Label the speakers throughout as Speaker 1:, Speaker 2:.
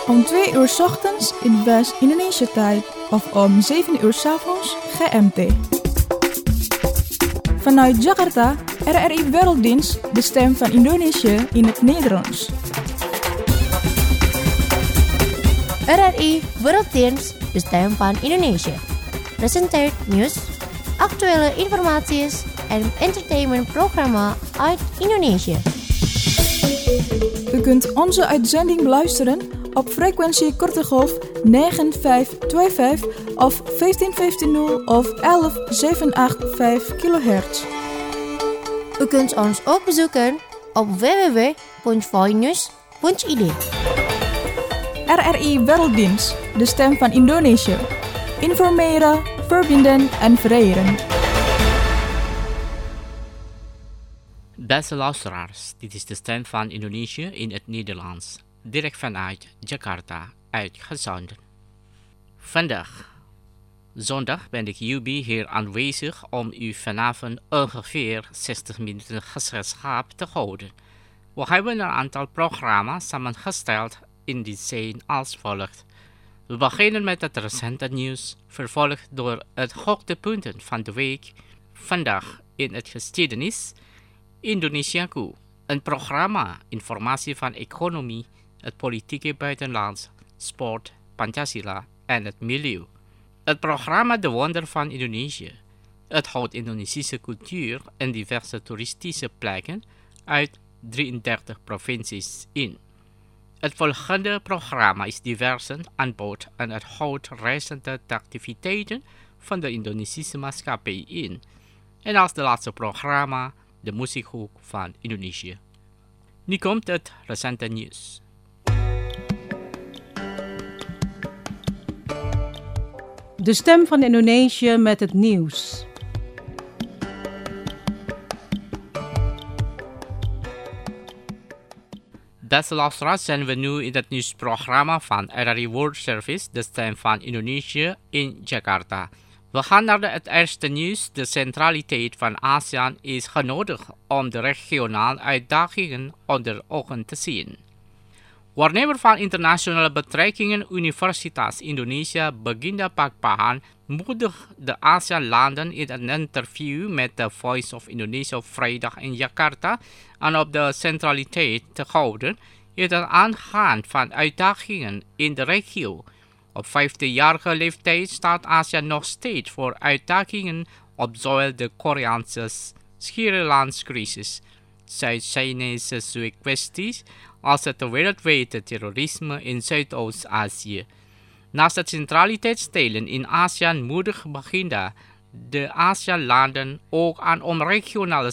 Speaker 1: Om 2 uur 's ochtends in West-Indonesia tijd of om 7 uur 's avonds GMT. Vanuit Jakarta, RRI Werelddienst, de stem van Indonesië in het Nederlands.
Speaker 2: RRI Werelddienst, de stem van Indonesië. Presenteert nieuws, actuele informatie en entertainmentprogramma uit Indonesië.
Speaker 1: U kunt onze uitzending beluisteren op frequentie korte golf 9525 of 15150 of 11785 kHz.
Speaker 2: U kunt ons ook bezoeken op www.voinews.id.
Speaker 1: RRI Werelddienst, de stem van Indonesië. Informeren, verbinden en vereren.
Speaker 3: Beste luisteraars, dit is de stem van Indonesië in het Nederlands, direct vanuit Jakarta, uitgezonden. Vandaag, zondag, ben ik Yubi hier aanwezig om u vanavond ongeveer 60 minuten gezelschap te houden. We hebben een aantal programma's samengesteld in die zin als volgt. We beginnen met het recente nieuws, vervolgd door het hoogtepunten van de week. Vandaag in het geschiedenis, Indonesiaku, een programma, informatie van economie, het politieke buitenlands, sport, Pancasila en het milieu. Het programma De Wonder van Indonesië. Het houdt Indonesische cultuur en diverse toeristische plekken uit 33 provincies in. Het volgende programma is divers aanbod en het houdt reizende activiteiten van de Indonesische maatschappij in. En als de laatste programma, de muziekhoek van Indonesië. Nu komt het recente nieuws.
Speaker 4: De stem van Indonesië met het nieuws.
Speaker 3: Beste luisteraars, zijn we nu in het nieuwsprogramma van RRI World Service, de stem van Indonesië in Jakarta. We gaan naar het eerste nieuws. De centraliteit van ASEAN is genodigd om de regionale uitdagingen onder ogen te zien. Waarnemer van internationale betrekkingen Universitas Indonesia Baginda Pakpahan moedigt de ASEAN-landen in een interview met The Voice of Indonesia op vrijdag in Jakarta aan op de centraliteit te houden in het aangaan van uitdagingen in de regio. Op 15-jarige leeftijd staat ASEAN nog steeds voor uitdagingen op zowel de Koreaanse schiereilandscrisis, Zuid-Chinese kwesties als het wereldwijde terrorisme in Zuidoost-Azië. Naast het centraliteit stellen in ASEAN moedigt Baginda de ASEAN-landen ook aan om regionale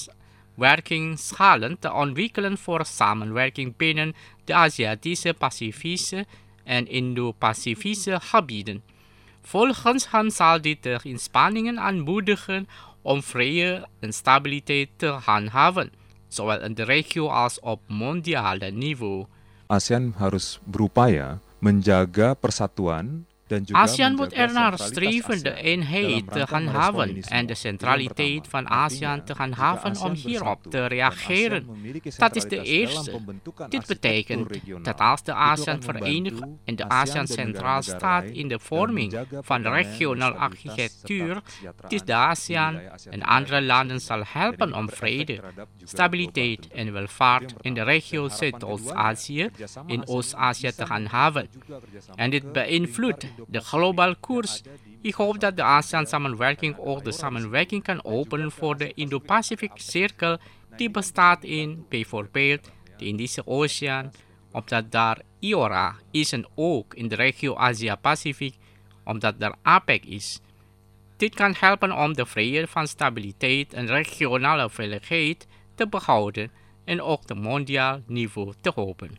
Speaker 3: samenwerkingsschalen te ontwikkelen voor samenwerking binnen de Aziatische, Pacifische en Indo-Pacifische gebieden. Volgens hem zal dit de inspanningen aanmoedigen om vrede en stabiliteit te handhaven, zowel in de regio als op mondiale niveau.
Speaker 5: ASEAN harus berupaya menjaga persatuan.
Speaker 3: ASEAN moet ernaar streven de eenheid te handhaven en de centraliteit van ASEAN te handhaven om hierop te reageren. Dat is de eerste. Dit betekent dat als de ASEAN verenigt en de ASEAN centraal staat in de vorming van de regionale architectuur, dit de ASEAN en andere landen zal helpen om vrede, stabiliteit en welvaart in de regio Zuidoost-Azië en Oost-Azië te handhaven. En dit beïnvloedt de globale koers. Ik hoop dat de ASEAN-samenwerking ook de samenwerking kan openen voor de Indo-Pacific Cirkel die bestaat in bijvoorbeeld de Indische Oceaan, omdat daar IORA is en ook in de regio Azië-Pacific, omdat er APEC is. Dit kan helpen om de vrede van stabiliteit en regionale veiligheid te behouden en ook de mondiaal niveau te hopen.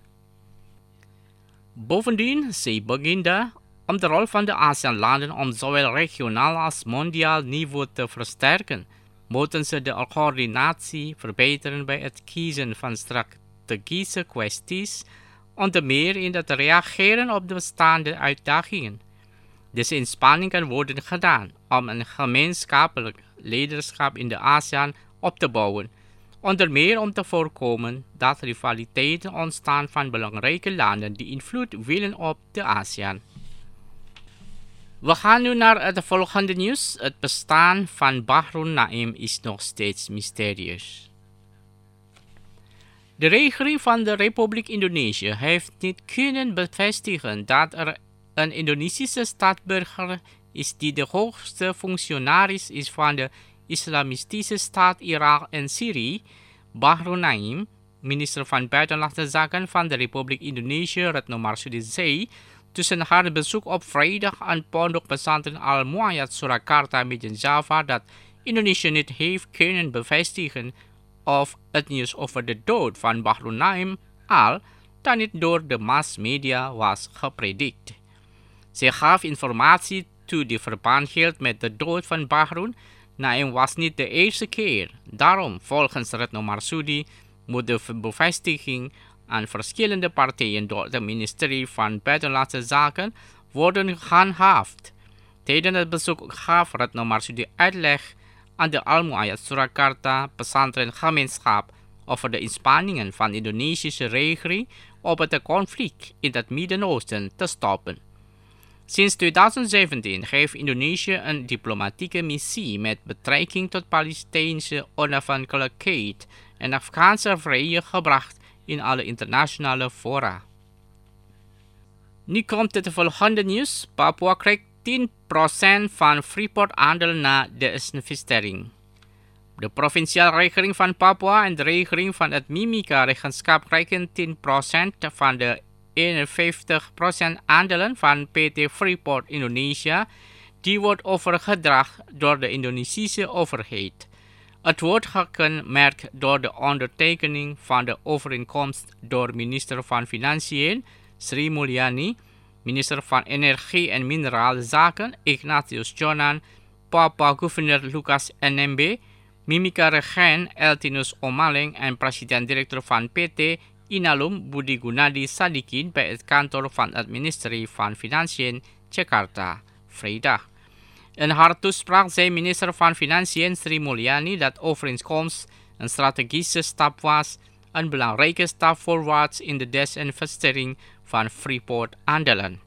Speaker 3: Bovendien zei Baginda om de rol van de ASEAN-landen om zowel regionaal als mondiaal niveau te versterken, moeten ze de coördinatie verbeteren bij het kiezen van strategische kwesties, onder meer in het reageren op de bestaande uitdagingen. Deze inspanningen worden gedaan om een gemeenschappelijk leiderschap in de ASEAN op te bouwen, onder meer om te voorkomen dat rivaliteiten ontstaan van belangrijke landen die invloed willen op de ASEAN. We gaan nu naar het volgende nieuws. Het bestaan van Bahru Naim is nog steeds mysterieus. De regering van de Republiek Indonesië heeft niet kunnen bevestigen dat er een Indonesische staatsburger is die de hoogste functionaris is van de Islamistische staat Irak en Syrië. Bahru Naim, minister van Buitenlandse Zaken van de Republiek Indonesië, Retno Marsudi, zei tussen haar bezoek op vrijdag aan Pondok Pesantren Al-Muayyad Surakarta midden Java dat Indonesië niet heeft kunnen bevestigen of het nieuws over de dood van Bahru Naim al dan niet door de massmedia was gepredikt. Zij gaf informatie toe die verband hield met de dood van Bahru Naim was niet de eerste keer. Daarom, volgens Retno Marsudi, moet de bevestiging aan verschillende partijen door het ministerie van Buitenlandse Zaken worden gehandhaafd. Tijdens het bezoek gaf Retno Marsudi uitleg aan de Al-Muayyad Surakarta Pesantrengemeenschap over de inspanningen van de Indonesische regering om het conflict in het Midden-Oosten te stoppen. Sinds 2017 heeft Indonesië een diplomatieke missie met betrekking tot Palestijnse onafhankelijkheid en Afghaanse vrede gebracht in alle internationale fora. Nu komt het volgende nieuws. Papua krijgt 10% van Freeport-aandeel na desinvestering. De provinciale regering van Papua en de regering van het Mimika-regentschap krijgen 10% van de 51% aandelen van PT Freeport Indonesia, die wordt overgedragen door de Indonesische overheid. Het wordt gekenmerkt door de ondertekening van de overeenkomst door minister van Financiën Sri Mulyani, minister van Energie en Mineraalzaken Ignatius Jonan, Papua-gouverneur Lucas NMB, Mimika-regent Eltinus Omaling en president-directeur van PT Inalum Budi Gunadi Sadikin bij het kantoor van het ministerie van Financiën Jakarta, vrijdag. In haar toespraak zei minister van Financiën Sri Mulyani dat overeenkomst een strategische stap was, een belangrijke stap voorwaarts in de desinvestering van Freeport-aandelen.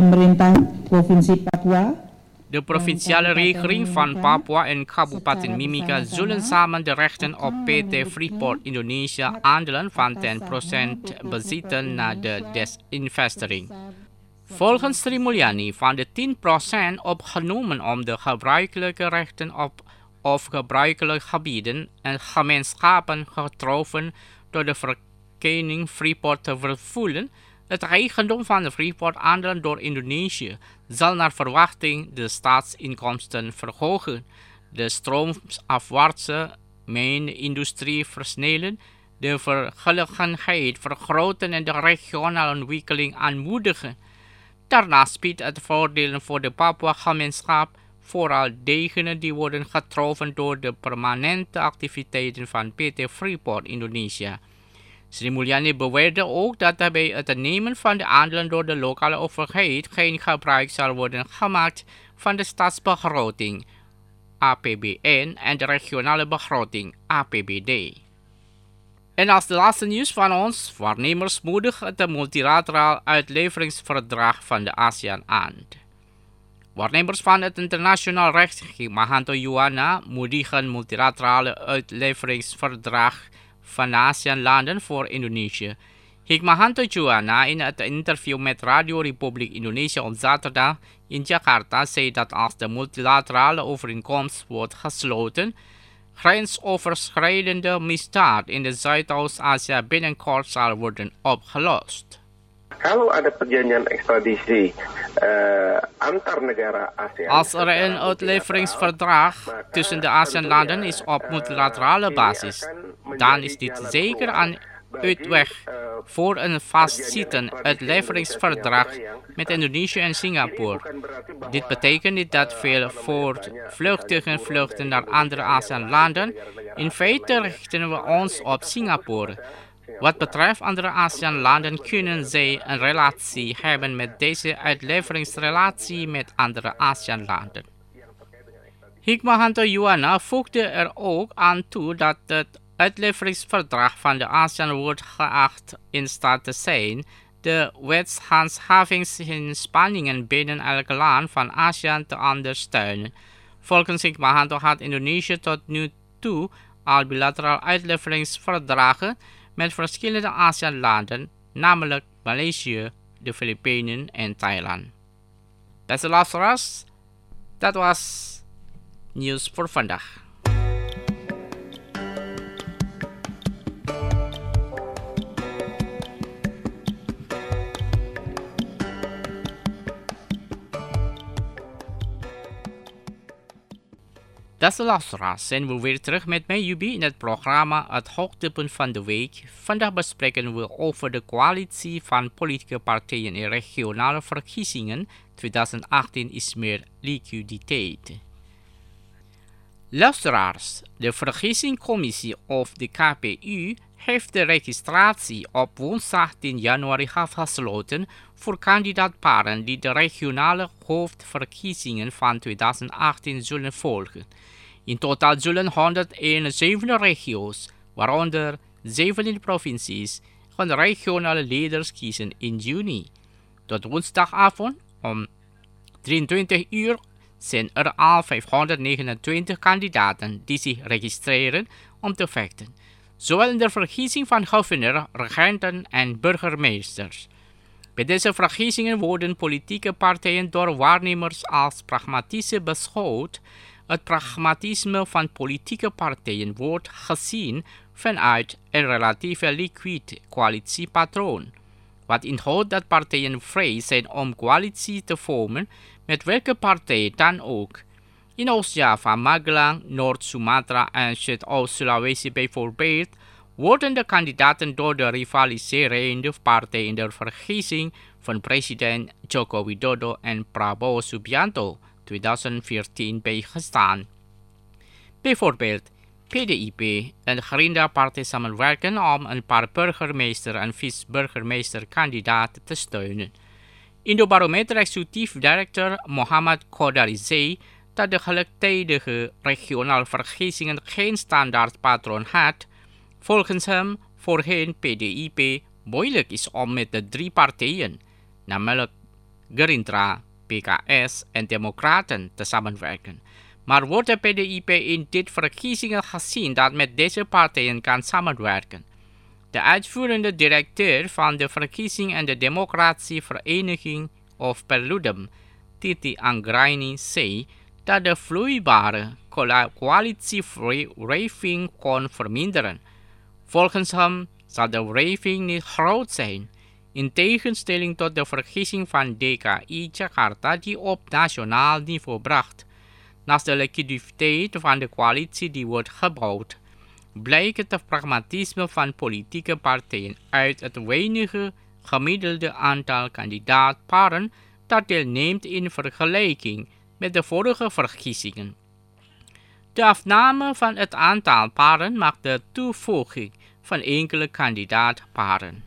Speaker 3: De provinciale regering van Papua en Kabupaten Mimika zullen samen de rechten op PT Freeport Indonesia aandelen van 10% bezitten na de desinvestering. Volgens Sri Mulyani van de 10% opgenomen om de gebruikelijke rechten op of gebruikelijke gebieden en gemeenschappen getroffen door de verkenning Freeport te vervoelen. Het eigendom van de Freeport-aandelen door Indonesië zal naar verwachting de staatsinkomsten verhogen, de stroomafwaartse mijnindustrie versnellen, de werkgelegenheid vergroten en de regionale ontwikkeling aanmoedigen. Daarnaast biedt het voordelen voor de Papua-gemeenschap, vooral degenen die worden getroffen door de permanente activiteiten van PT Freeport Indonesia. Sri Mulyani beweerde ook dat bij het nemen van de aandelen door de lokale overheid geen gebruik zal worden gemaakt van de staatsbegroting APBN en de regionale begroting APBD. En als de laatste nieuws van ons, waarnemers moedigen het multilateraal uitleveringsverdrag van de ASEAN aan. Waarnemers van het internationaal recht, Hikmahanto Juwana, moedigen multilaterale uitleveringsverdrag van de ASEAN-landen voor Indonesië. Hikmahanto Juwana in het interview met Radio Republiek Indonesië op zaterdag in Jakarta zei dat als de multilaterale overeenkomst wordt gesloten, grensoverschrijdende misdaad in de Zuidoost-Azië binnenkort zal worden opgelost.
Speaker 6: Kalau ada perjanjian ekstradisi antar negara ASEAN.
Speaker 3: Als er een uitleveringsverdrag tussen de ASEAN-landen is op multilaterale basis, dan is dit zeker een uitweg voor een vastzittend uitleveringsverdrag met Indonesië en Singapore. Dit betekent niet dat veel voortvluchtigen vluchten naar andere ASEAN-landen. In feite richten we ons op Singapore. Wat betreft andere ASEAN-landen kunnen zij een relatie hebben met deze uitleveringsrelatie met andere ASEAN-landen. Hikmahanto Juwana voegde er ook aan toe dat het uitleveringsverdrag van de ASEAN wordt geacht in staat te zijn de wetshandhavingsinspanningen binnen elk land van ASEAN te ondersteunen. Volgens Hikmahanto had Indonesië tot nu toe al bilateraal uitleveringsverdragen met verschillende ASEAN-landen, namelijk Maleisië, de Filipijnen en Thailand. Beste luisteraars, dat was nieuws voor vandaag. Beste luisteraars, zijn we weer terug met mij Jubi in het programma Het Hoogtepunt van de Week. Vandaag bespreken we over de coalitie van politieke partijen in regionale verkiezingen. 2018 is meer liquiditeit. Luisteraars, de verkiezingcommissie of de KPU heeft de registratie op woensdag 10 januari afgesloten voor kandidaatparen die de regionale hoofdverkiezingen van 2018 zullen volgen. In totaal zullen 171 regio's, waaronder 17 provincies, hun regionale leiders kiezen in juni. Tot woensdagavond om 23 uur zijn er al 529 kandidaten die zich registreren om te vechten, zowel in de verkiezing van gouverneur, regenten en burgemeesters. Bij deze verkiezingen worden politieke partijen door waarnemers als pragmatische beschouwd. Het pragmatisme van politieke partijen wordt gezien vanuit een relatief liquid coalitiepatroon, wat inhoudt dat partijen vrij zijn om coalitie te vormen met welke partij dan ook. In Oost-Java, Magelang, Noord-Sumatra en Zuidoost-Sulawesi bijvoorbeeld worden de kandidaten door de rivaliserende partijen in de verkiezing van president Joko Widodo en Prabowo Subianto 2014 bijgestaan. Bijvoorbeeld PDIP en Gerindra-partij samenwerken om een paar burgemeester- en vice-burgemeesterkandidaten te steunen. Indobarometer-executief directeur Mohammad Kodari zei dat de gelijktijdige regionale verkiezingen geen standaard patroon had. Volgens hem voorheen PDIP moeilijk is om met de drie partijen, namelijk Gerindra, PKS en Democraten, te samenwerken. Maar wordt de PDIP in dit verkiezingen gezien dat met deze partijen kan samenwerken? De uitvoerende directeur van de verkiezing en de democratievereniging of Perludem, Titi Anggraini, zei dat de vloeibare coalitiewrijving kon verminderen. Volgens hem zal de wrijving niet groot zijn, in tegenstelling tot de verkiezing van DKI Jakarta die op nationaal niveau bracht. Naast de liquiditeit van de coalitie die wordt gebouwd, blijkt het pragmatisme van politieke partijen uit het weinige gemiddelde aantal kandidaatparen dat deelneemt in vergelijking met de vorige verkiezingen. De afname van het aantal paren maakt de toevoeging van enkele kandidaatparen.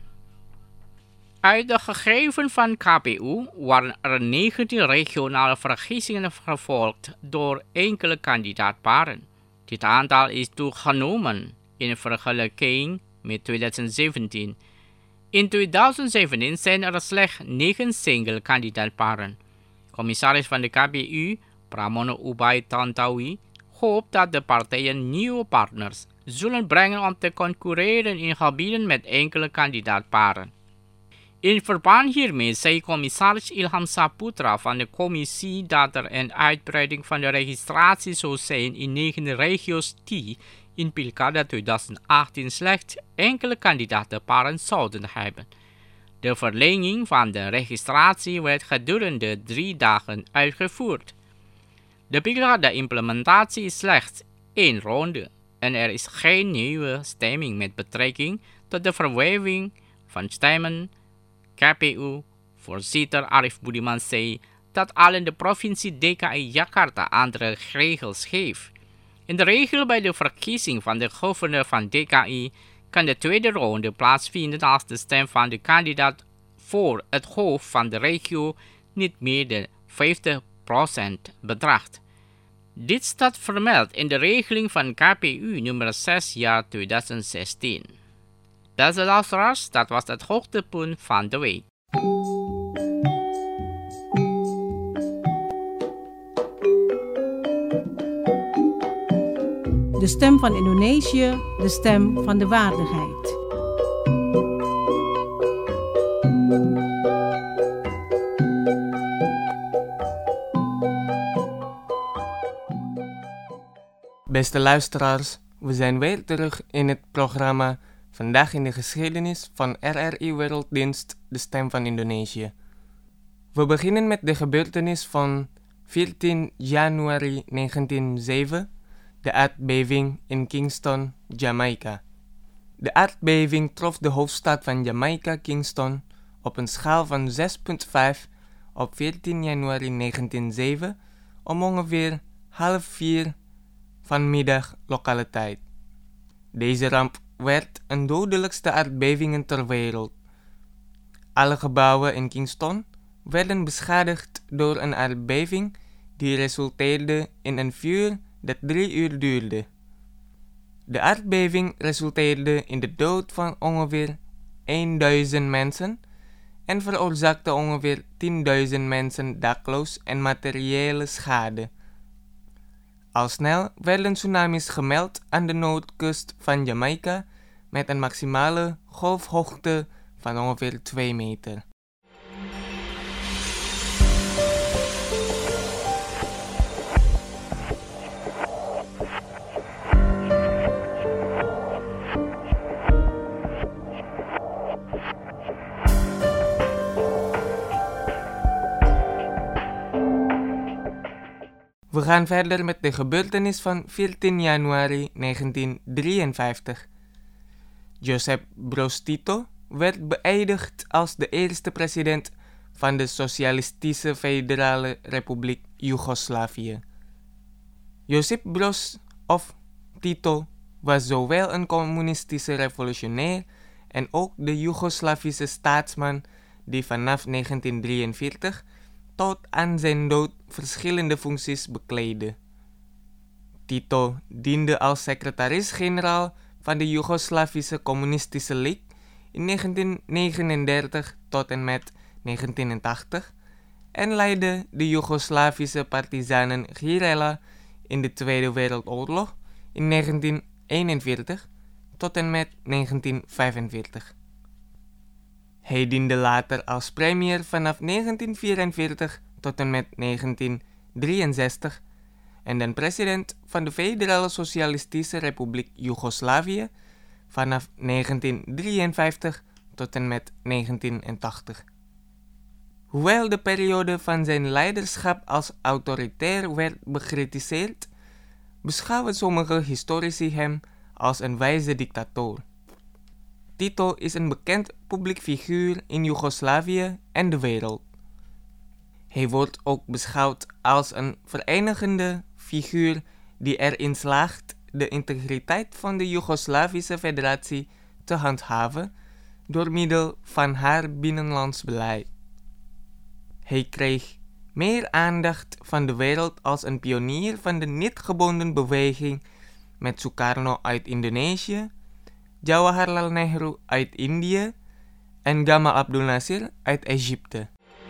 Speaker 3: Uit de gegevens van KPU waren er 19 regionale verkiezingen gevolgd door enkele kandidaatparen. Dit aantal is toegenomen in vergelijking met 2017. In 2017 zijn er slechts 9 single kandidaatparen. Commissaris van de KPU, Pramono Ubay Tantawi, hoopt dat de partijen nieuwe partners zullen brengen om te concurreren in gebieden met enkele kandidaatparen. In verband hiermee zei commissaris Ilham Saputra van de commissie dat er een uitbreiding van de registratie zou zijn in 9 regio's die in Pilkada 2018 slechts enkele kandidatenparen zouden hebben. De verlenging van de registratie werd gedurende 3 dagen uitgevoerd. De Pilkada-implementatie is slechts 1 ronde en er is geen nieuwe stemming met betrekking tot de verwijving van stemmen. KPU-voorzitter Arif Budiman zei dat al in de provincie DKI Jakarta andere regels heeft. In de regel bij de verkiezing van de gouverneur van DKI kan de tweede ronde plaatsvinden als de stem van de kandidaat voor het hoofd van de regio niet meer dan 50% bedraagt. Dit staat vermeld in de regeling van KPU nummer 6 jaar 2016. Beste luisteraars, dat was het hoogtepunt van de week.
Speaker 4: De stem van Indonesië, de stem van de waardigheid.
Speaker 7: Beste luisteraars, we zijn weer terug in het programma Vandaag in de geschiedenis van RRI Werelddienst, de stem van Indonesië. We beginnen met de gebeurtenis van 14 januari 1907, de aardbeving in Kingston, Jamaica. De aardbeving trof de hoofdstad van Jamaica, Kingston, op een schaal van 6,5 op 14 januari 1907 om ongeveer 3:30 vanmiddag lokale tijd. Deze ramp werd een dodelijkste aardbeving ter wereld. Alle gebouwen in Kingston werden beschadigd door een aardbeving die resulteerde in een vuur dat 3 uur duurde. De aardbeving resulteerde in de dood van ongeveer 1000 mensen en veroorzaakte ongeveer 10.000 mensen dakloos en materiële schade. Al snel werden tsunamis gemeld aan de noordkust van Jamaica met een maximale golfhoogte van ongeveer 2 meter. We gaan verder met de gebeurtenis van 14 januari 1953. Josip Broz Tito werd beëdigd als de eerste president van de Socialistische Federale Republiek Joegoslavië. Josip Broz of Tito was zowel een communistische revolutionair en ook de Joegoslavische staatsman die vanaf 1943 tot aan zijn dood verschillende functies bekleedde. Tito diende als secretaris-generaal van de Joegoslavische Communistische League in 1939 tot en met 1980 en leidde de Joegoslavische partizanen Guerrilla in de Tweede Wereldoorlog in 1941 tot en met 1945. Hij diende later als premier vanaf 1944 tot en met 1963 en dan president van de Federale Socialistische Republiek Joegoslavië vanaf 1953 tot en met 1980. Hoewel de periode van zijn leiderschap als autoritair werd bekritiseerd, beschouwen sommige historici hem als een wijze dictator. Tito is een bekend publiek figuur in Joegoslavië en de wereld. Hij wordt ook beschouwd als een verenigende figuur die erin slaagt de integriteit van de Joegoslavische Federatie te handhaven door middel van haar binnenlands beleid. Hij kreeg meer aandacht van de wereld als een pionier van de niet-gebonden beweging met Sukarno uit Indonesië, Jawaharlal Nehru uit Indië en Gamal Abdel Nasser uit Egypte.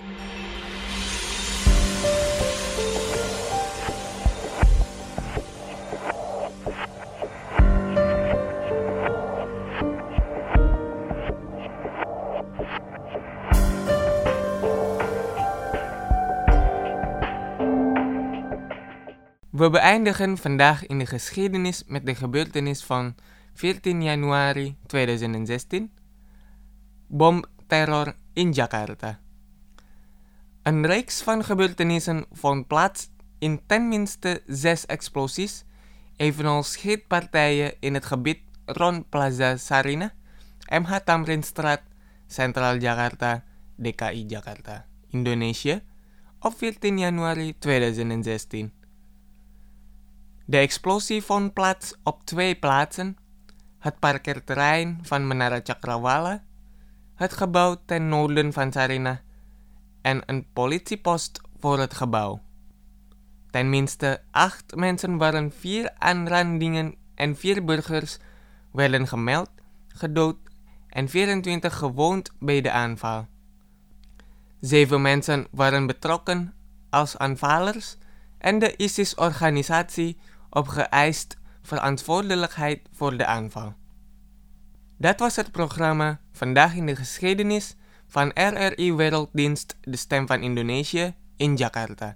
Speaker 7: We beëindigen vandaag in de geschiedenis met de gebeurtenis van 14 januari 2016, bomterror in Jakarta. Een reeks van gebeurtenissen vond plaats in tenminste 6 explosies, evenals schietpartijen in het gebied rond Plaza Sarinah, MH Tamrinstraat, Centraal Jakarta, DKI Jakarta, Indonesië, op 14 januari 2016. De explosie vond plaats op 2 plaatsen: het parkeerterrein van Menara Cakrawala, het gebouw ten noorden van Sarinah en een politiepost voor het gebouw. Tenminste 8 mensen waren 4 aanrandingen en 4 burgers werden gemeld, gedood en 24 gewond bij de aanval. 7 mensen waren betrokken als aanvallers en de ISIS-organisatie opgeëist verantwoordelijkheid voor de aanval. Dat was het programma Vandaag in de Geschiedenis van RRI Werelddienst De Stem van Indonesië in Jakarta.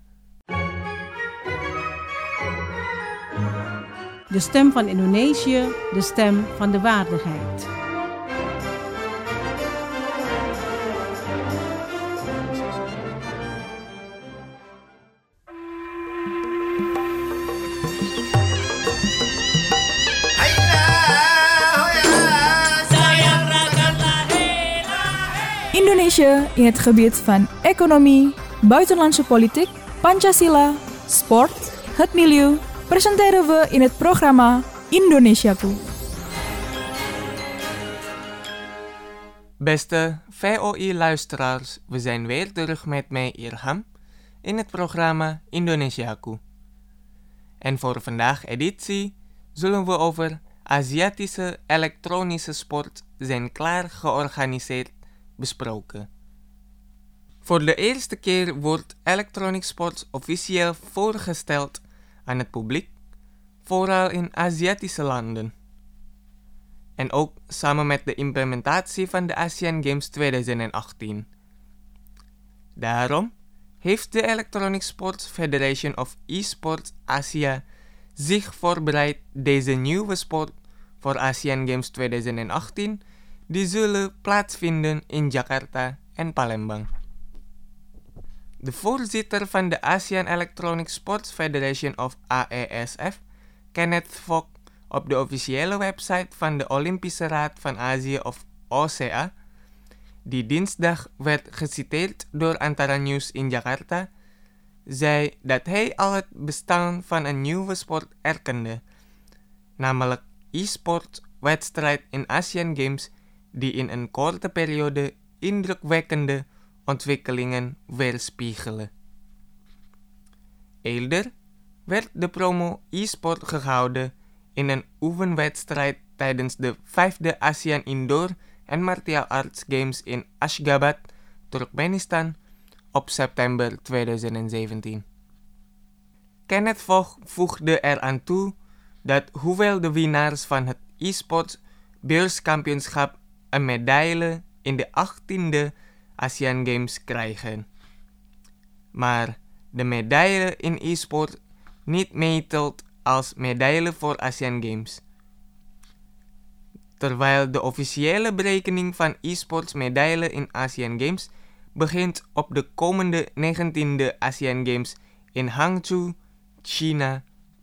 Speaker 4: De stem van Indonesië, de stem van de waardigheid.
Speaker 1: Indonesië in het gebied van economie, buitenlandse politiek, Pancasila, sport, het milieu, presenteren we in het programma Indonesiaku.
Speaker 7: Beste VOI-luisteraars, we zijn weer terug met mij Irham in het programma Indonesiaku. En voor vandaag editie zullen we over Aziatische elektronische sport zijn klaar georganiseerd besproken. Voor de eerste keer wordt electronic sport officieel voorgesteld aan het publiek, vooral in Aziatische landen. En ook samen met de implementatie van de Asian Games 2018. Daarom heeft de Electronic Sports Federation of eSports Asia zich voorbereid deze nieuwe sport voor Asian Games 2018 die zullen plaatsvinden in Jakarta en Palembang. De voorzitter van de Asian Electronic Sports Federation of AESF, Kenneth Fogg, op de officiële website van de Olympische Raad van Azië of OCA, die dinsdag werd geciteerd door Antara News in Jakarta, zei dat hij al het bestaan van een nieuwe sport erkende, namelijk e-sport wedstrijd in Asian Games die in een korte periode indrukwekkende ontwikkelingen weerspiegelen. Eerder werd de promo e-sport gehouden in een oefenwedstrijd tijdens de 5e ASEAN Indoor en Martial Arts Games in Ashgabat, Turkmenistan, op september 2017. Kenneth Fogg voegde eraan toe dat hoewel de winnaars van het e-sports beurskampioenschap een medaille in de 18e ASEAN Games krijgen, maar de medaille in e-sport niet meetelt als medaille voor ASEAN Games. Terwijl de officiële berekening van e-sports medaille in ASEAN Games begint op de komende 19e ASEAN Games in Hangzhou, China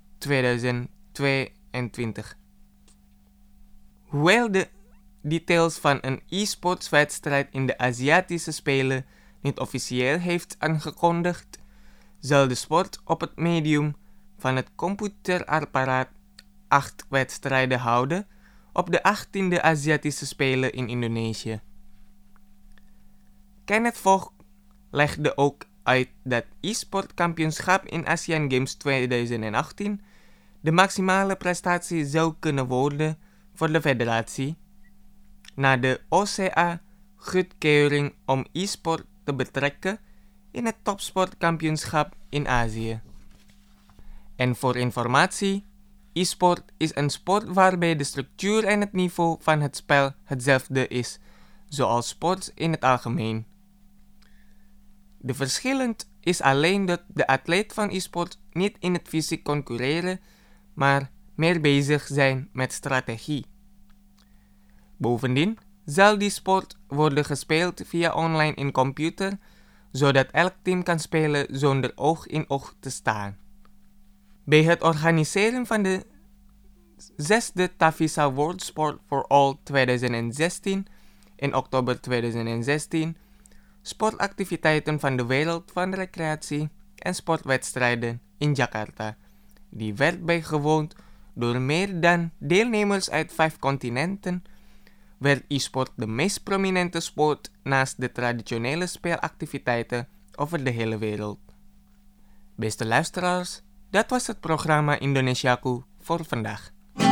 Speaker 7: 2022. Hoewel de details van een e-sports wedstrijd in de Aziatische Spelen niet officieel heeft aangekondigd, zal de sport op het medium van het computerapparaat 8 wedstrijden houden op de 18e Aziatische Spelen in Indonesië. Kenneth Fogg legde ook uit dat e-sport kampioenschap in ASEAN Games 2018 de maximale prestatie zou kunnen worden voor de federatie, na de OCA goedkeuring om e-sport te betrekken in het topsportkampioenschap in Azië. En voor informatie, e-sport is een sport waarbij de structuur en het niveau van het spel hetzelfde is, zoals sports in het algemeen. De verschillend is alleen dat de atleet van e-sport niet in het fysiek concurreren, maar meer bezig zijn met strategie. Bovendien zal die sport worden gespeeld via online in computer, zodat elk team kan spelen zonder oog in oog te staan. Bij het organiseren van de 6e Tavisa World Sport for All 2016 in oktober 2016 sportactiviteiten van de wereld van recreatie en sportwedstrijden in Jakarta, die werd bijgewoond door meer dan deelnemers uit 5 continenten, werd e-sport de meest prominente sport naast de traditionele speelactiviteiten over de hele wereld. Beste luisteraars, dat was het programma Indonesiaku voor vandaag.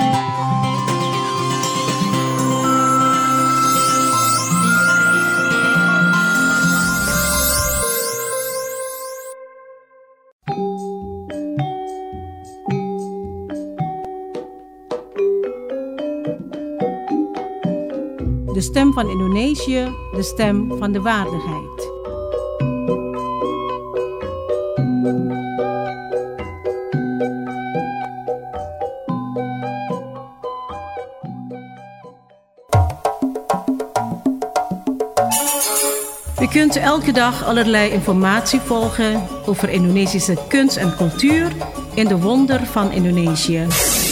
Speaker 4: De stem van Indonesië, de stem van de waardigheid. U kunt elke dag allerlei informatie volgen over Indonesische kunst en cultuur in de Wonder van Indonesië.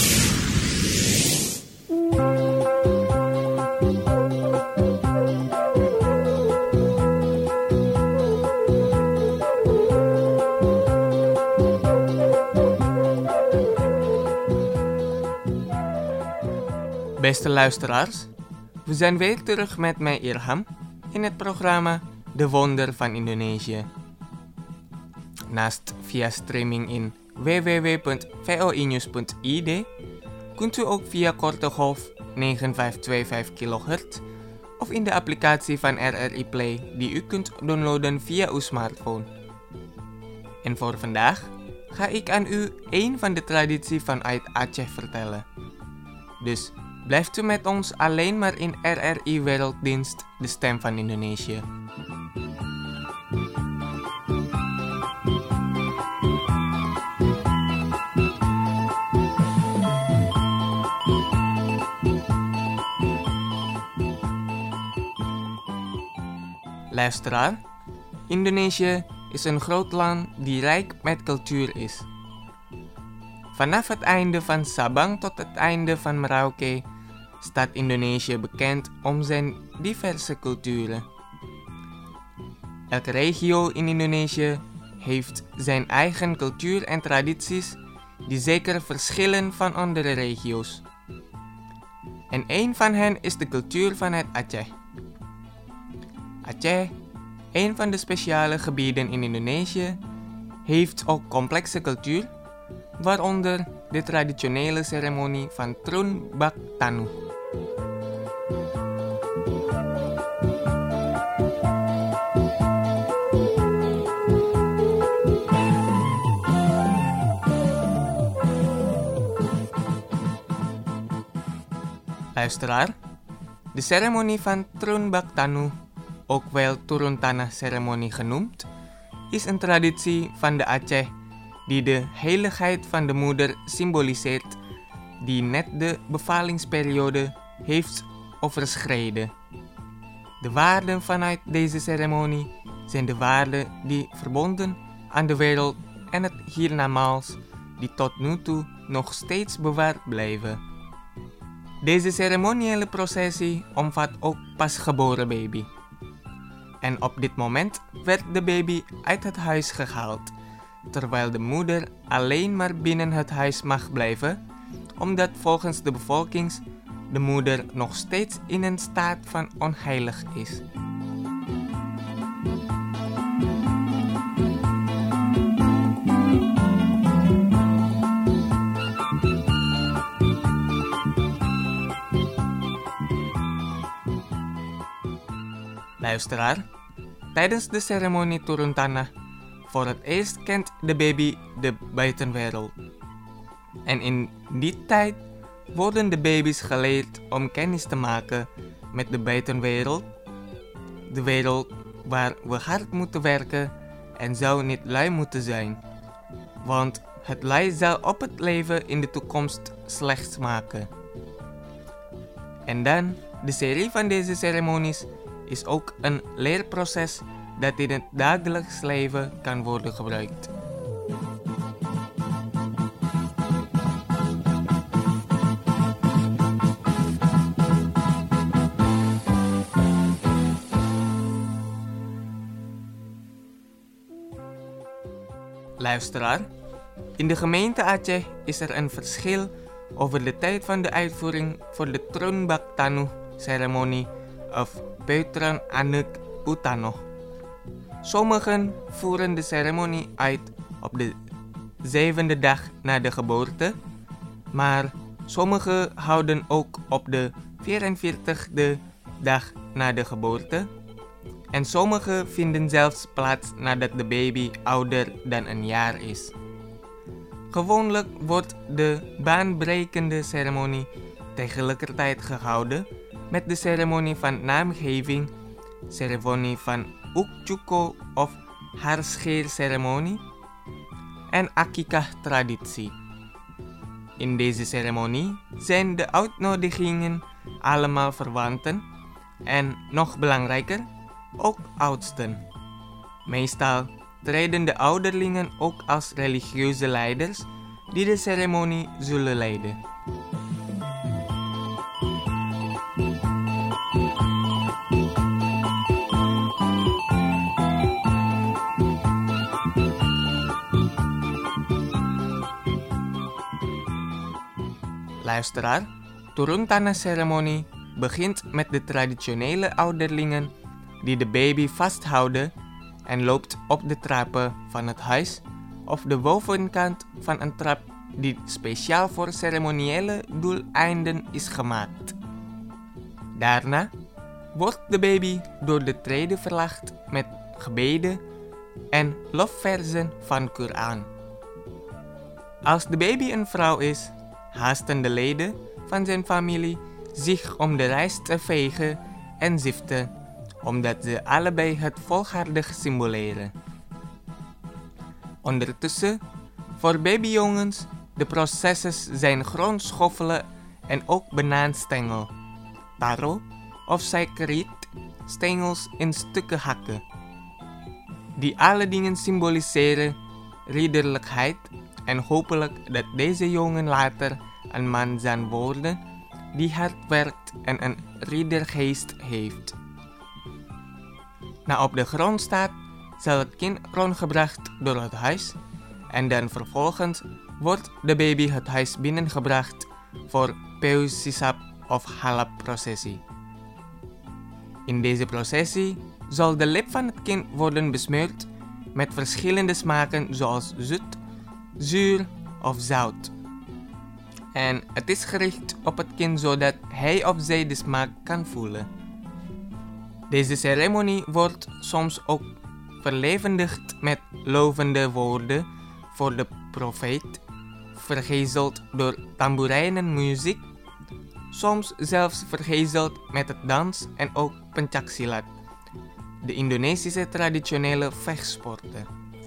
Speaker 7: Beste luisteraars, we zijn weer terug met mij Irham in het programma De Wonder van Indonesië. Naast via streaming in www.voinews.id kunt u ook via korte golf 9525 kHz of in de applicatie van RRI Play die u kunt downloaden via uw smartphone. En voor vandaag ga ik aan u een van de tradities vanuit Aceh vertellen. Dus blijft u met ons alleen maar in RRI Werelddienst, de stem van Indonesië. Luisteraar, Indonesië is een groot land die rijk met cultuur is. Vanaf het einde van Sabang tot het einde van Merauke staat Indonesië bekend om zijn diverse culturen. Elke regio in Indonesië heeft zijn eigen cultuur en tradities die zeker verschillen van andere regio's. En een van hen is de cultuur van het Aceh. Aceh, een van de speciale gebieden in Indonesië, heeft ook complexe cultuur, waaronder de traditionele ceremonie van Trun Bak Tanu. Luisteraar, de ceremonie van Trun Bak Tanu, ook wel turun tanah ceremonie genoemd, is een traditie van de Aceh die de heiligheid van de moeder symboliseert, die net de bevallingsperiode heeft overschreden. De waarden vanuit deze ceremonie zijn de waarden die verbonden aan de wereld en het hiernamaals, die tot nu toe nog steeds bewaard blijven. Deze ceremoniële processie omvat ook pasgeboren baby. En op dit moment werd de baby uit het huis gehaald, terwijl de moeder alleen maar binnen het huis mag blijven, omdat volgens de bevolking de moeder nog steeds in een staat van onheilig is. Luisteraar, tijdens de ceremonie turun tanah voor het eerst kent de baby de buitenwereld. En in die tijd worden de baby's geleerd om kennis te maken met de buitenwereld, de wereld waar we hard moeten werken en zou niet lui moeten zijn, want het lui zal op het leven in de toekomst slechts maken. En dan, de serie van deze ceremonies is ook een leerproces dat in het dagelijks leven kan worden gebruikt. Luisteraar, in de gemeente Aceh is er een verschil over de tijd van de uitvoering voor de Trun Bak Tanu ceremonie of Peutran Anek Utano. Sommigen voeren de ceremonie uit op de 7e dag na de geboorte, maar sommigen houden ook op de 44e dag na de geboorte en sommige vinden zelfs plaats nadat de baby ouder dan een jaar is. Gewoonlijk wordt de baanbrekende ceremonie tegelijkertijd gehouden met de ceremonie van naamgeving, ceremonie van Ukchuko of haarscheerceremonie en akikah-traditie. In deze ceremonie zijn de uitnodigingen allemaal verwanten en, nog belangrijker, ook oudsten. Meestal treden de ouderlingen ook als religieuze leiders die de ceremonie zullen leiden. Luisteraar, turuntanah-ceremonie begint met de traditionele ouderlingen die de baby vasthouden en loopt op de trappen van het huis of de bovenkant van een trap die speciaal voor ceremoniële doeleinden is gemaakt. Daarna wordt de baby door de treden verlaagd met gebeden en lofverzen van Koran. Als de baby een vrouw is, haasten de leden van zijn familie zich om de rijst te vegen en ziften, omdat ze allebei het volhardig symboleren. Ondertussen, voor babyjongens, de processes zijn grondschoffelen en ook banaanstengel, taro of suikerriet, stengels in stukken hakken, die alle dingen symboliseren ridderlijkheid en hopelijk dat deze jongen later een man zal worden die hard werkt en een riddergeest heeft. Na op de grond staat, zal het kind rondgebracht door het huis en dan vervolgens wordt de baby het huis binnengebracht voor peusisap of halap-processie. In deze processie zal de lip van het kind worden besmeurd met verschillende smaken zoals zoet, zuur of zout. En het is gericht op het kind zodat hij of zij de smaak kan voelen. Deze ceremonie wordt soms ook verlevendigd met lovende woorden voor de profeet, vergezeld door tamboerijnenmuziek, soms zelfs vergezeld met het dans en ook pencaksilat, de Indonesische traditionele vechtsporten.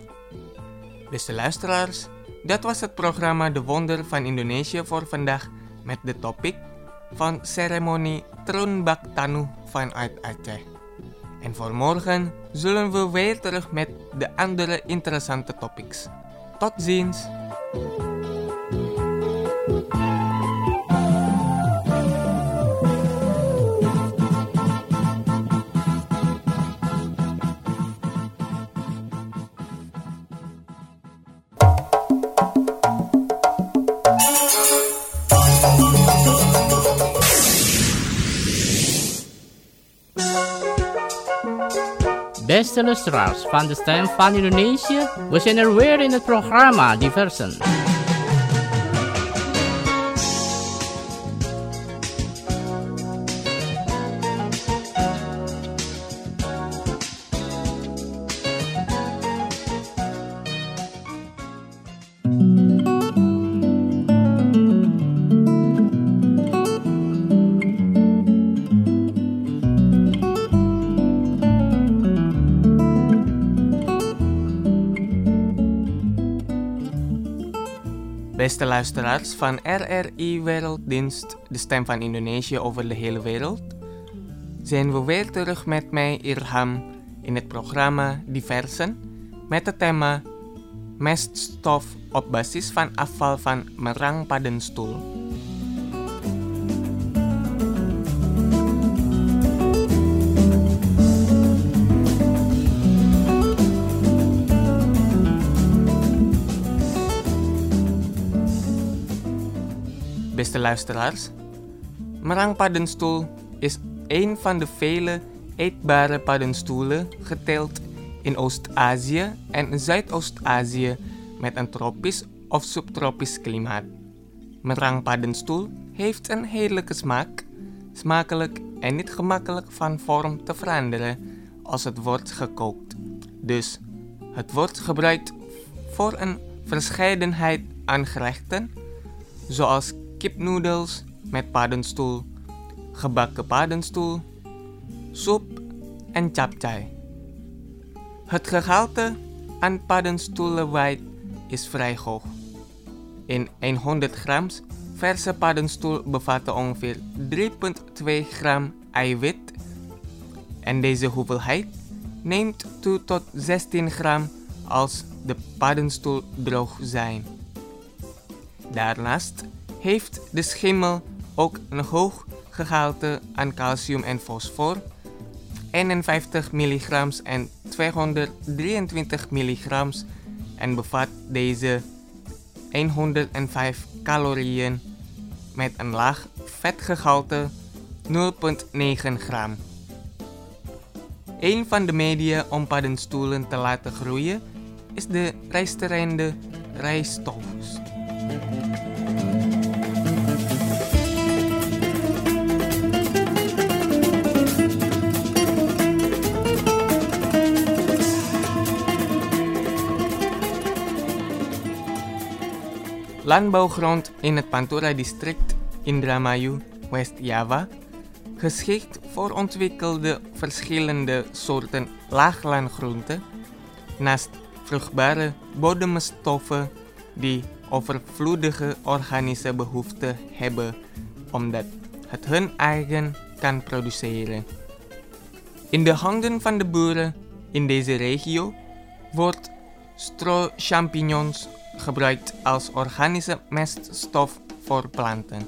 Speaker 7: Beste luisteraars, dat was het programma De Wonder van Indonesië voor vandaag met de topic van ceremonie Trun Bak Tanuh vanuit Aceh. En voor morgen zullen we weer terug met de andere interessante topics. Tot ziens!
Speaker 3: Beste luisteraars van de Stem van Indonesië, we zijn er weer in het programma Diversen.
Speaker 7: Beste luisteraars van RRI Werelddienst, de Stem van Indonesië over de hele wereld, zijn we weer terug met mij Irham in het programma Diversen met het thema meststof op basis van afval van Merang Paddenstoel. Beste luisteraars, Merang paddenstoel is een van de vele eetbare paddenstoelen geteeld in Oost-Azië en Zuidoost-Azië met een tropisch of subtropisch klimaat. Merang paddenstoel heeft een heerlijke smaak, smakelijk en niet gemakkelijk van vorm te veranderen als het wordt gekookt. Dus het wordt gebruikt voor een verscheidenheid aan gerechten, zoals kipnoedels met paddenstoel, gebakken paddenstoel, soep en chapchai. Het gehalte aan paddenstoelenwijd is vrij hoog. In 100 grams verse paddenstoel bevatte ongeveer 3,2 gram eiwit en deze hoeveelheid neemt toe tot 16 gram als de paddenstoel droog zijn. Daarnaast heeft de schimmel ook een hoog gehalte aan calcium en fosfor, 51 milligrams en 223 milligrams, en bevat deze 105 calorieën met een laag vetgehalte 0,9 gram. Een van de media om paddenstoelen te laten groeien is de rijsterende rijsttofu. Landbouwgrond in het Pantura-district Indramayu, West-Java, geschikt voor ontwikkelde verschillende soorten laaglandgroenten, naast vruchtbare bodemstoffen die overvloedige organische behoeften hebben, omdat het hun eigen kan produceren. In de handen van de boeren in deze regio wordt stro-champignons gebruikt als organische meststof voor planten.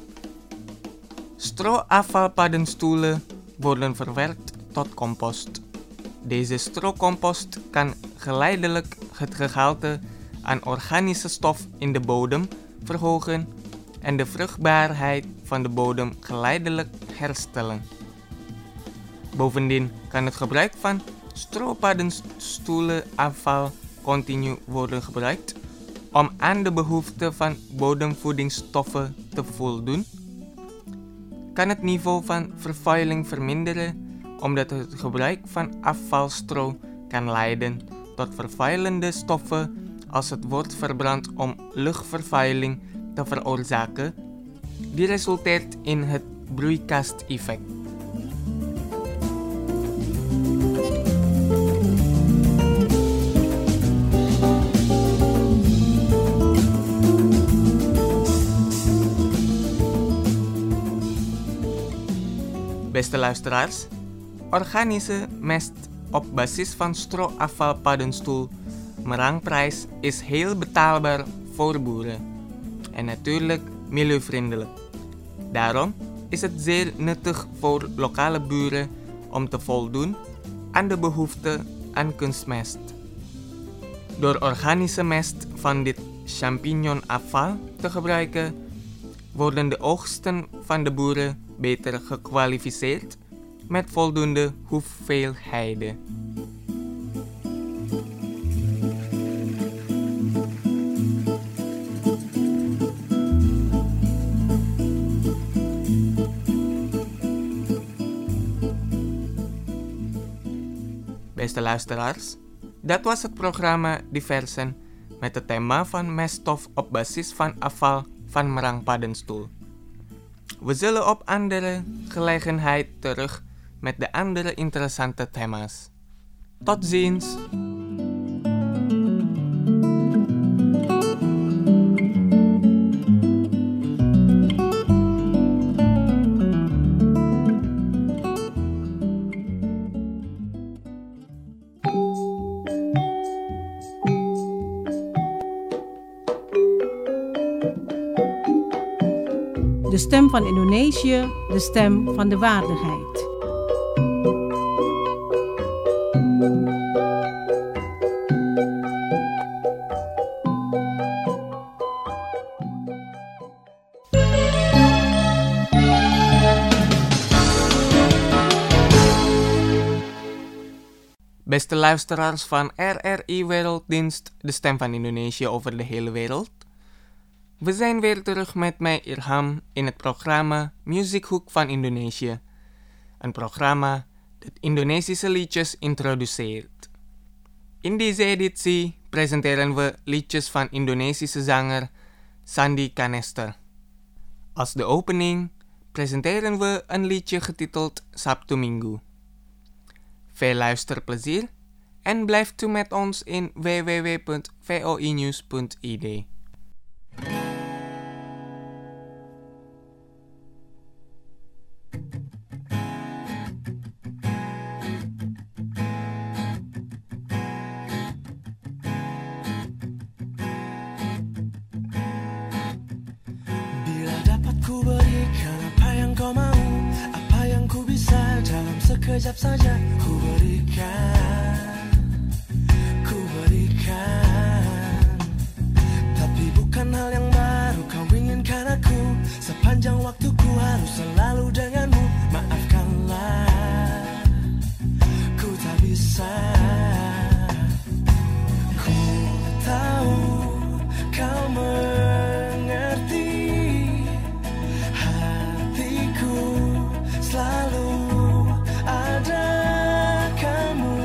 Speaker 7: Stro-afvalpaddenstoelen worden verwerkt tot compost. Deze strocompost kan geleidelijk het gehalte aan organische stof in de bodem verhogen en de vruchtbaarheid van de bodem geleidelijk herstellen. Bovendien kan het gebruik van stro-paddenstoelenafval continu worden gebruikt om aan de behoeften van bodemvoedingsstoffen te voldoen, kan het niveau van vervuiling verminderen, omdat het gebruik van afvalstro kan leiden tot vervuilende stoffen als het wordt verbrand om luchtvervuiling te veroorzaken, die resulteert in het broeikasteffect. Beste luisteraars, organische mest op basis van stro-afval paddenstoel merangprijs is heel betaalbaar voor boeren en natuurlijk milieuvriendelijk. Daarom is het zeer nuttig voor lokale boeren om te voldoen aan de behoefte aan kunstmest. Door organische mest van dit champignonafval te gebruiken, worden de oogsten van de boeren beter gekwalificeerd met voldoende hoeveelheden. Beste luisteraars, dat was het programma Diversen met het thema van meststof op basis van afval van merangpaddenstoel. We zullen op andere gelegenheid terug met de andere interessante thema's. Tot ziens!
Speaker 4: De stem van Indonesië, de stem van de waardigheid.
Speaker 7: Beste luisteraars van RRI Werelddienst, de stem van Indonesië over de hele wereld. We zijn weer terug met mij Irham in het programma Muziekhoek van Indonesië. Een programma dat Indonesische liedjes introduceert. In deze editie presenteren we liedjes van Indonesische zanger Sandi Kanester. Als de opening presenteren we een liedje getiteld Sabtu Minggu. Veel luisterplezier en blijf toe met ons in www.voinews.id.
Speaker 8: Bila dapat ku berikan apa yang kau mau, apa yang ku bisa dalam sekejap saja ku berikan, tapi bukan hal yang baru kau inginkan aku. Sepanjang waktuku harus selalu denganmu. Maafkanlah, ku tak bisa. Ku tahu kau mengerti, hatiku selalu ada kamu.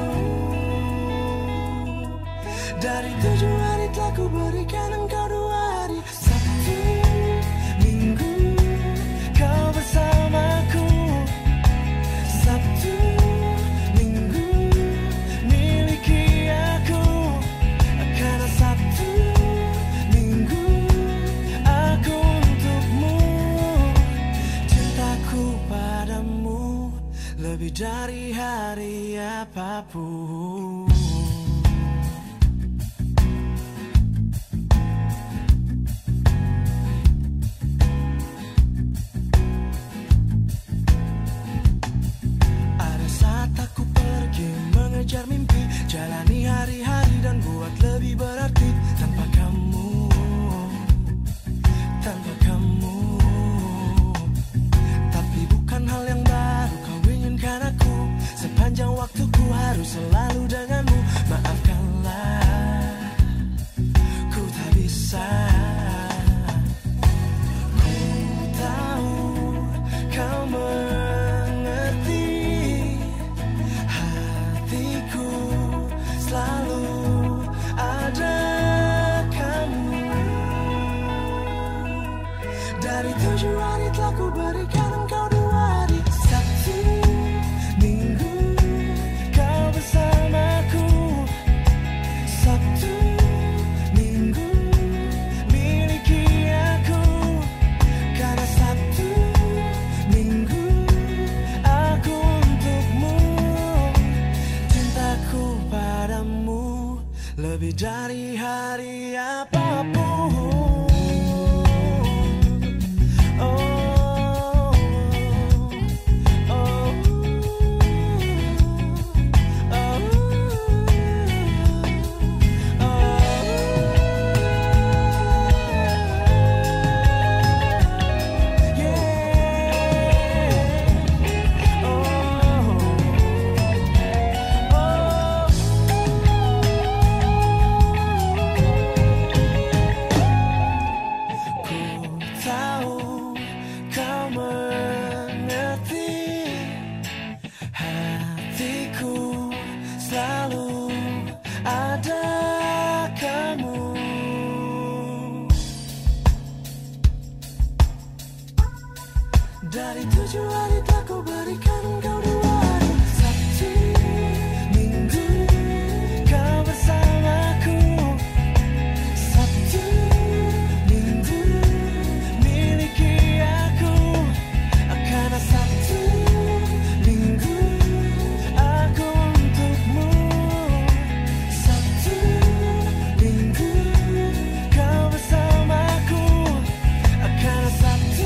Speaker 8: Dari 7 hari telah ku berikan engkau 2 hari. Sabtu Minggu kau bersamaku. Sabtu Minggu miliki aku. Karena Sabtu Minggu aku untukmu. Cintaku padamu lebih dari hari apapun. Mengejar mimpi, jalani hari-hari dan buat lebih berarti. Tanpa kamu, tapi bukan hal yang baru kau inginkan aku. Sepanjang waktuku harus selalu denganmu. Maafkanlah, ku tak bisa. Ku tahu kau mengerti, hatiku selalu ada kamu. Dari 7 hari telah ku berikan engkau 2 hari. Sabtu Minggu kau bersamaku. Sabtu Minggu miliki aku. Karena Sabtu Minggu aku untukmu. Cintaku padamu lebih dari hari apapun. Dari 7 hari telah ku berikan engkau 2 hari. Sabtu Minggu kau bersamaku. Sabtu Minggu miliki aku. Karena Sabtu Minggu aku untukmu. Sabtu Minggu kau bersamaku. Karena Sabtu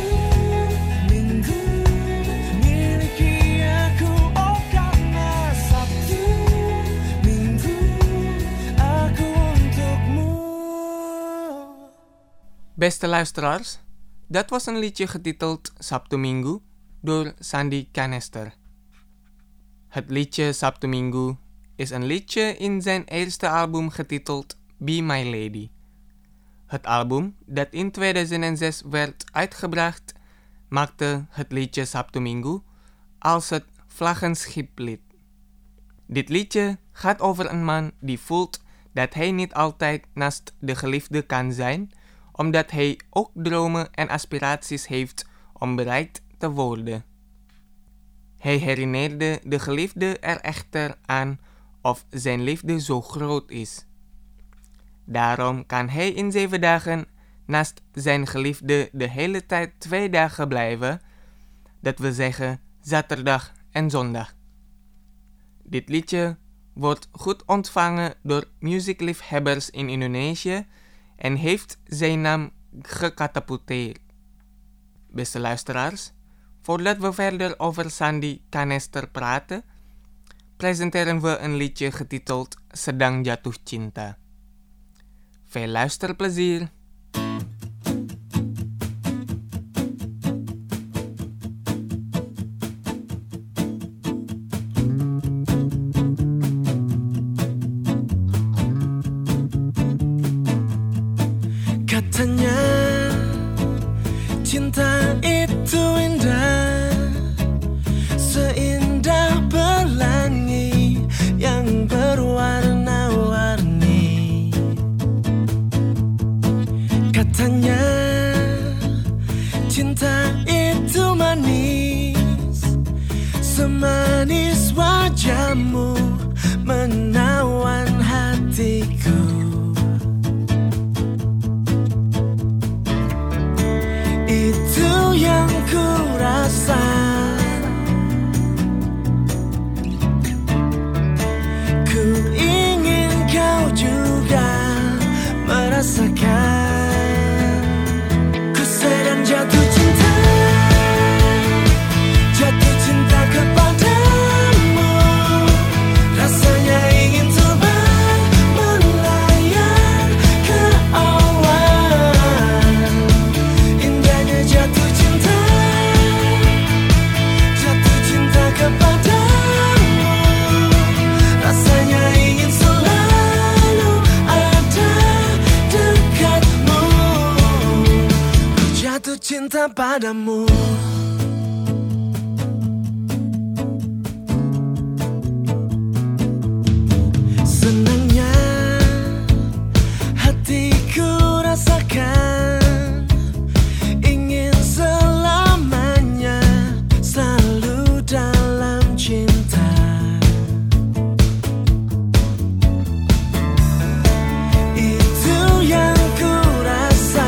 Speaker 7: Beste luisteraars, dat was een liedje getiteld Sabtu Minggu door Sandi Kanester. Het liedje Sabtu Minggu is een liedje in zijn eerste album getiteld Be My Lady. Het album, dat in 2006 werd uitgebracht, maakte het liedje Sabtu Minggu als het vlaggenschiplied. Dit liedje gaat over een man die voelt dat hij niet altijd naast de geliefde kan zijn, omdat hij ook dromen en aspiraties heeft om bereikt te worden. Hij herinnerde de geliefde er echter aan of zijn liefde zo groot is. Daarom kan hij in 7 dagen naast zijn geliefde de hele tijd 2 dagen blijven, dat wil zeggen zaterdag en zondag. Dit liedje wordt goed ontvangen door muziekliefhebbers in Indonesië en heeft zijn naam gekatapulteerd. Beste luisteraars, voordat we verder over Sandi Kanester praten, presenteren we een liedje getiteld Sedang Jatuh Cinta. Veel luisterplezier!
Speaker 8: Katanya cinta itu indah, seindah pelangi yang berwarna-warni. Katanya cinta itu manis, semanis wajahmu menawan hatiku. Itu yang ku rasa, ku ingin kau juga merasakan. Ku sedang jatuh cinta, jatuh cinta kepadamu. Rasanya ingin terbang melayang ke awan. Indahnya jatuh cinta, jatuh cinta kepadamu. Rasanya ingin selalu ada dekatmu. Ku jatuh cinta padamu. Senangnya hatiku rasakan, ingin selamanya selalu dalam cinta. Itu yang ku rasa,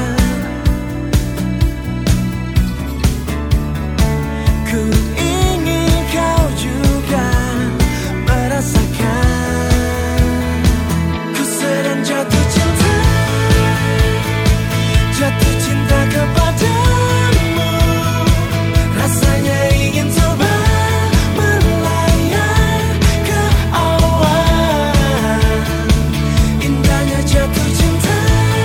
Speaker 8: ku ingin kau juga merasakan. Ku sedang jatuh cinta, jatuh cinta kepadamu. Rasanya ingin terbang melayang ke awan. Indahnya jatuh cinta,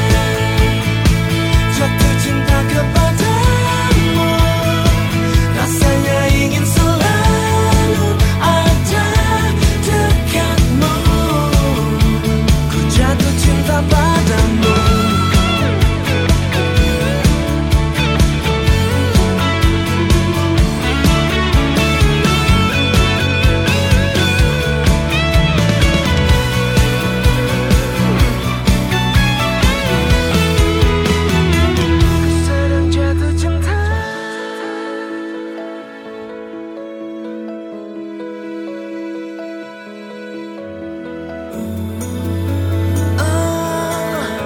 Speaker 8: jatuh cinta kepadamu. Rasanya ingin selalu ada dekatmu. Ku jatuh cinta padamu. Sedang jatuh cinta. Oh,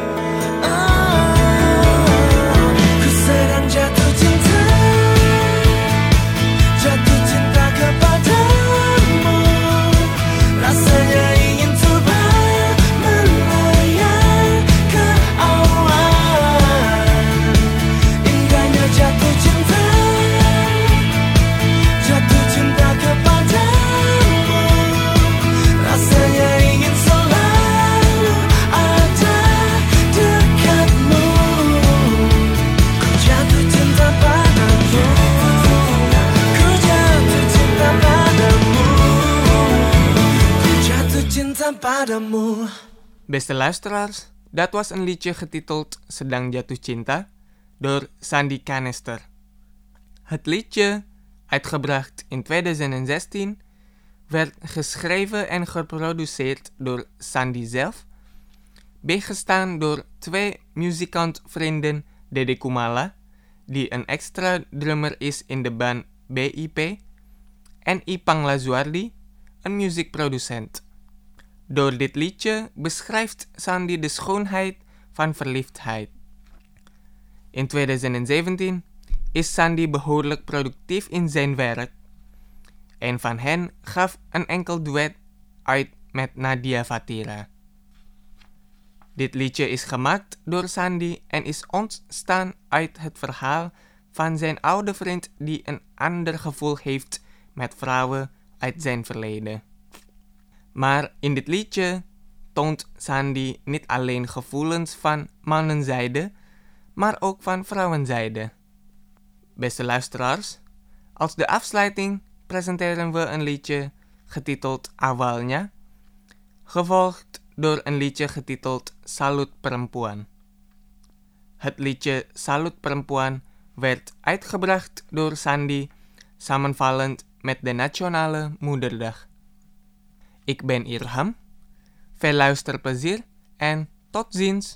Speaker 7: Beste luisteraars, dat was een liedje getiteld Sedang Jatuh Cinta door Sandy Canister. Het liedje, uitgebracht in 2016, werd geschreven en geproduceerd door Sandy zelf, bijgestaan door 2 muzikantvrienden Dede Kumala, die een extra drummer is in de band BIP, en Ipang Lazuardi, een muziekproducent. Door dit liedje beschrijft Sandy de schoonheid van verliefdheid. In 2017 is Sandy behoorlijk productief in zijn werk. Een van hen gaf een enkel duet uit met Nadia Fatira. Dit liedje is gemaakt door Sandy en is ontstaan uit het verhaal van zijn oude vriend die een ander gevoel heeft met vrouwen uit zijn verleden. Maar in dit liedje toont Sandy niet alleen gevoelens van mannenzijde, maar ook van vrouwenzijde. Beste luisteraars, als de afsluiting presenteren we een liedje getiteld Awalnya, gevolgd door een liedje getiteld Salut Perempuan. Het liedje Salut Perempuan werd uitgebracht door Sandy samenvallend met de Nationale Moederdag. Ik ben Irham, veel luisterplezier en tot ziens!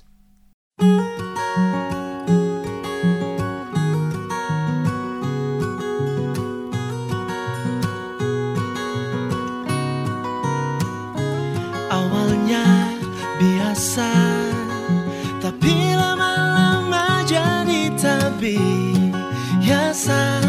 Speaker 8: Awalnya biasa, tapi lama-lama jadi terbiasa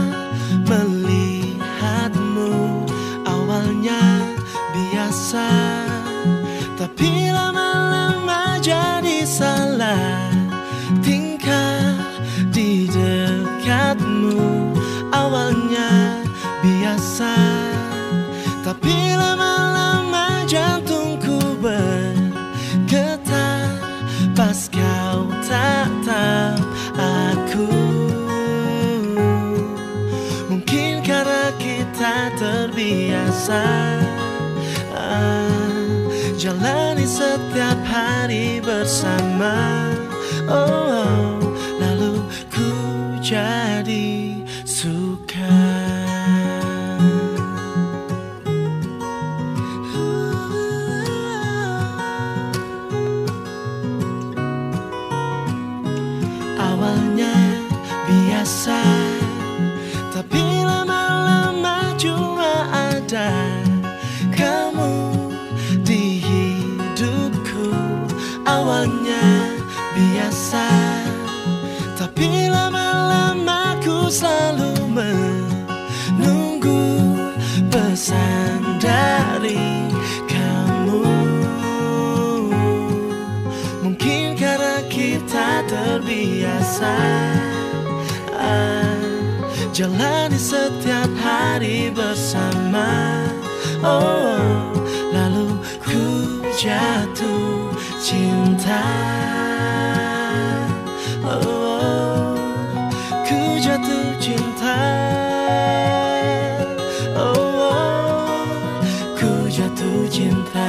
Speaker 8: melihatmu. Awalnya biasa, tapi lama-lama jadi salah tingkah di dekatmu. Awalnya biasa, tapi lama-lama jantungku bergetar pas kau tatap aku. Mungkin karena kita terbiasa jalani setiap hari bersama. Lalu ku jadi suka. Awalnya biasa, tapi lama-lama cuma ada kamu di hidupku. Awalnya biasa, tapi lama-lama ku selalu menunggu pesan dari kamu. Mungkin karena kita terbiasa jalani setiap hari bersama. Lalu ku jatuh cinta. Ku jatuh cinta. Ku jatuh cinta.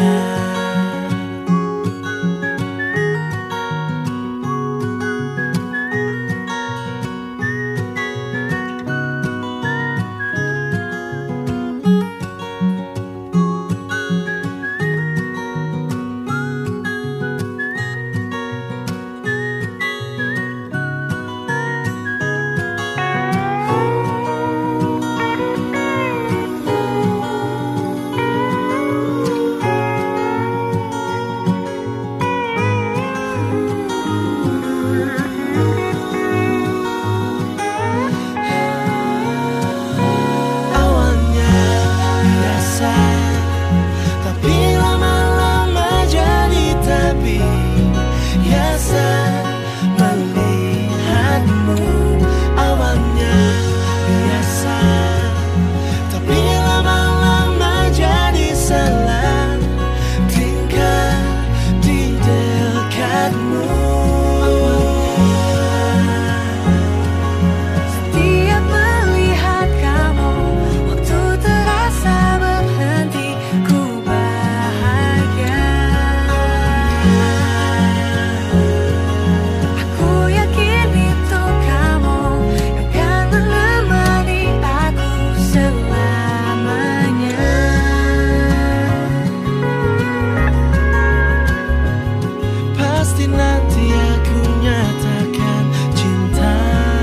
Speaker 8: pasti nanti aku nyatakan cinta.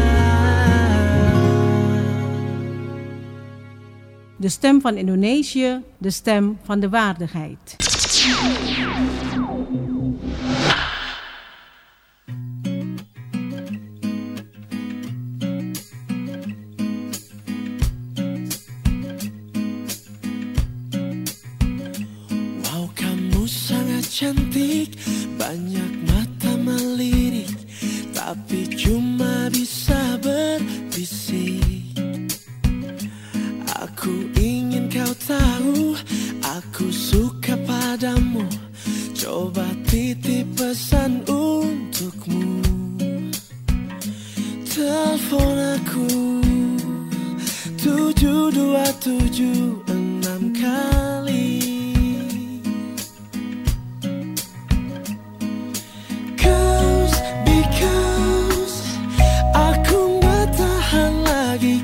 Speaker 4: De stem van Indonesië, de stem van de waardigheid.
Speaker 8: Wow, kamu sangat cantik, banyak mata melirik, tapi cuma bisa berbisik. Aku ingin kau tahu, aku suka padamu. Coba titip pesan untukmu. Telepon aku 7276 kali. Because aku gak tahan lagi.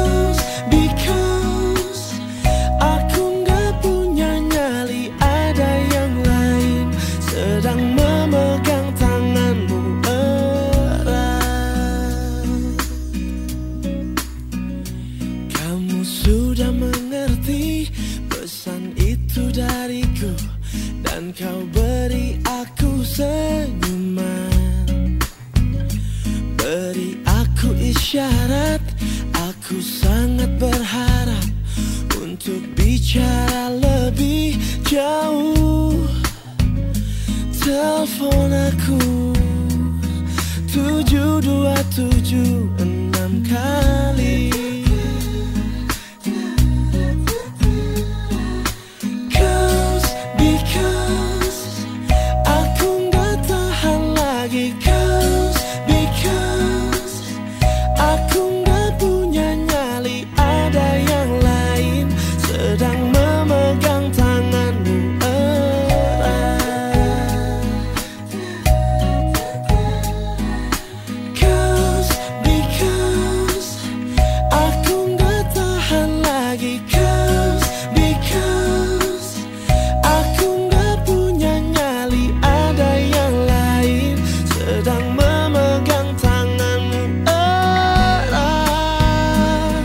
Speaker 8: Because aku gak punya nyali. Ada yang lain sedang memegang tanganmu erat. Kamu sudah mengerti pesan itu dariku, dan kau beri aku senyuman. Beri aku isyarat, aku sangat berharap untuk bicara lebih jauh. Telepon aku 7276 kali. Because aku gak tahan lagi. Because aku gak punya nyali. Ada yang lain sedang memegang tanganmu erat. Because aku gak tahan lagi. Because aku gak punya nyali. Ada yang lain sedang memegang tanganmu erat.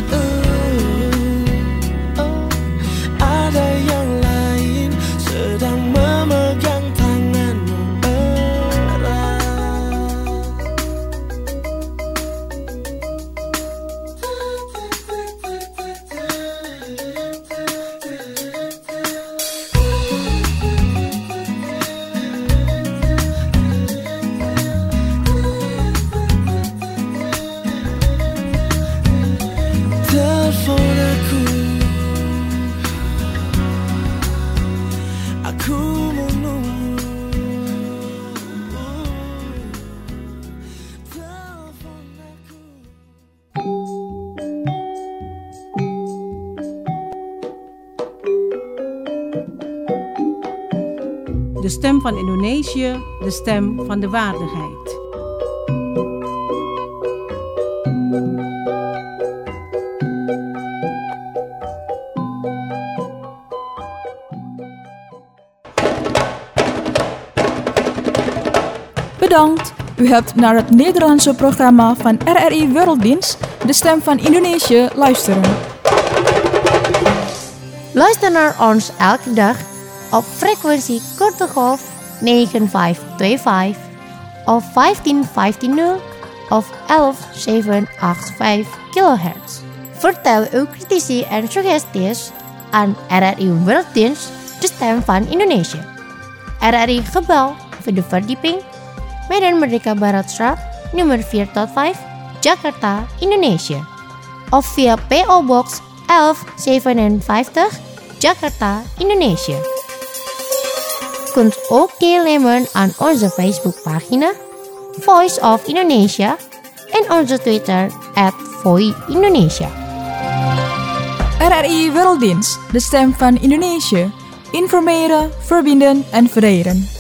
Speaker 8: Ada yang lain sedang memegang tanganmu erat. Telepon aku menunggu. Telepon aku.
Speaker 4: De stem van Indonesië, de stem van de waardigheid.
Speaker 1: Bedankt, u hebt naar het Nederlandse programma van RRI Werelddienst, de stem van Indonesië, luisteren.
Speaker 2: Luister naar ons elke dag op frequentie korte golf 9525 of 15150 of 11785 kHz. Vertel uw critici en suggesties aan RRI Werelddienst, de stem van Indonesië. RRI Gebouw, Vierde Verdieping, Medan Merdeka Baratstraat, nummer 4-5, Jakarta, Indonesië. Of via PO Box 1157, Jakarta, Indonesië. Kunt ook deelnemen aan onze Facebookpagina Voice of Indonesia en onze Twitter @VoiIndonesia.
Speaker 1: RRI Werelddienst, de stem van Indonesië. Informeren, verbinden en verenigen.